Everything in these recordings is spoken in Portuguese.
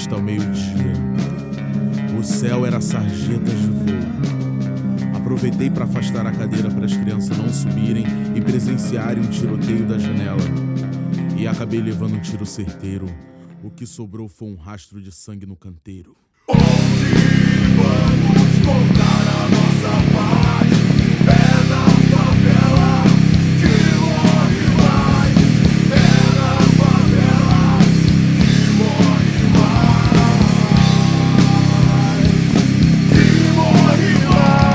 festa ao meio-dia. O céu era sarjetas de voo. Aproveitei para afastar a cadeira para as crianças não subirem e presenciarem um tiroteio da janela. E acabei levando um tiro certeiro. O que sobrou foi um rastro de sangue no canteiro. Onde vamos contar a nossa paz? É na favela que morre mais. É na favela que morre mais. Que morre mais.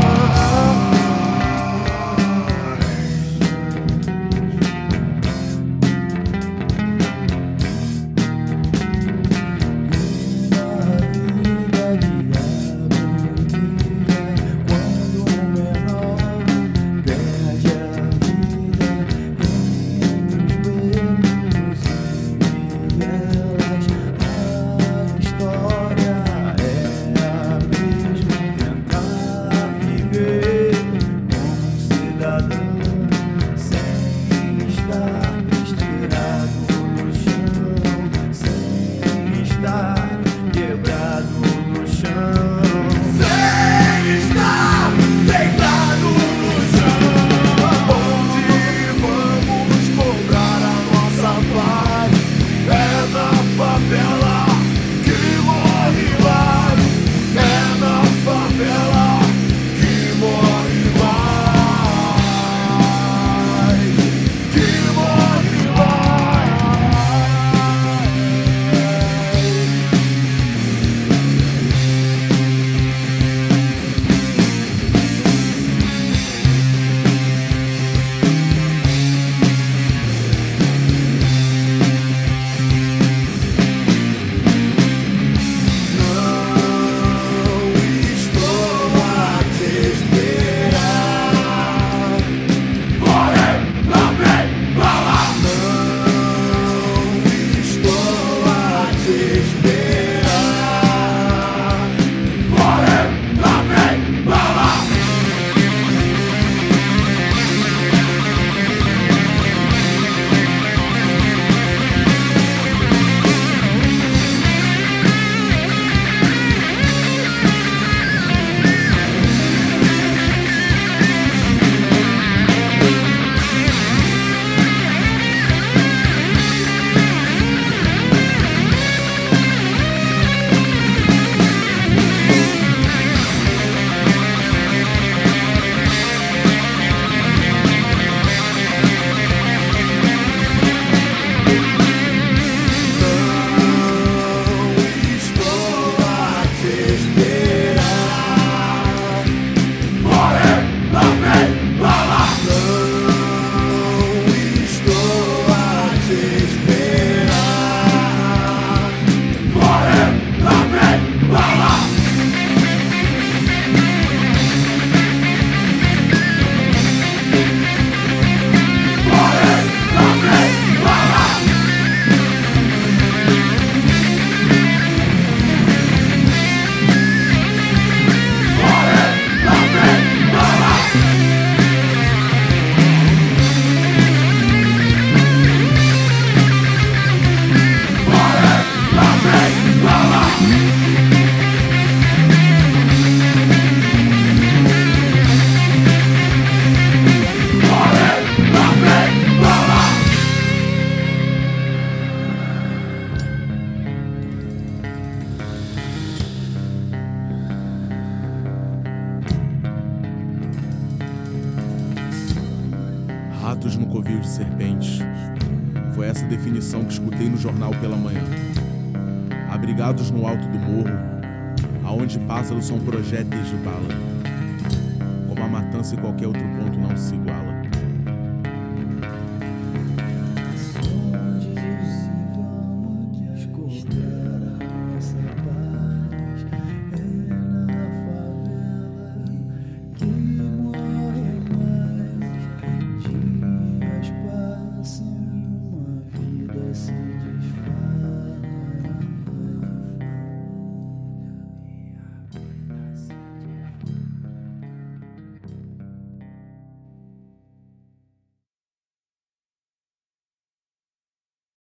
Ratos no covil de serpentes. Foi essa definição que escutei no jornal pela manhã. Abrigados no alto do morro, aonde pássaros são projéteis de bala. Como a matança em qualquer outro ponto não se iguala.